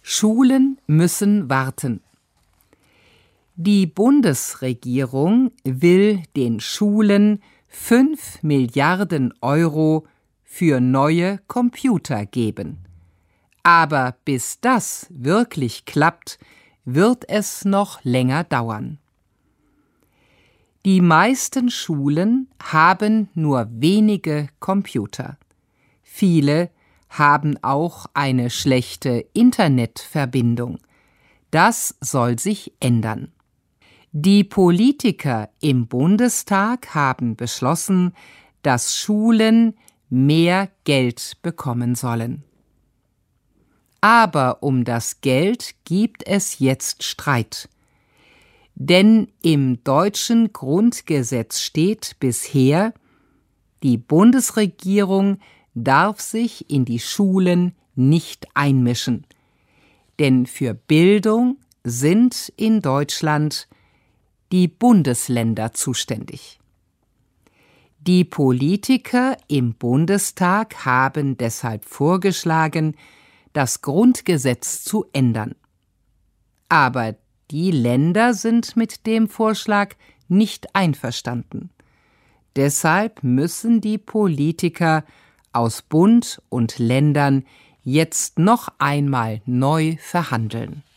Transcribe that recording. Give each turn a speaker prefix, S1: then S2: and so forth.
S1: Schulen müssen warten. Die Bundesregierung will den Schulen 5 Milliarden Euro für neue Computer geben. Aber bis das wirklich klappt, wird es noch länger dauern. Die meisten Schulen haben nur wenige Computer. Viele haben auch eine schlechte Internetverbindung. Das soll sich ändern. Die Politiker im Bundestag haben beschlossen, dass Schulen mehr Geld bekommen sollen. Aber um das Geld gibt es jetzt Streit. Denn im deutschen Grundgesetz steht bisher, die Bundesregierung darf sich in die Schulen nicht einmischen. Denn für Bildung sind in Deutschland die Bundesländer zuständig. Die Politiker im Bundestag haben deshalb vorgeschlagen, das Grundgesetz zu ändern. Aber die Länder sind mit dem Vorschlag nicht einverstanden. Deshalb müssen die Politiker aus Bund und Ländern jetzt noch einmal neu verhandeln.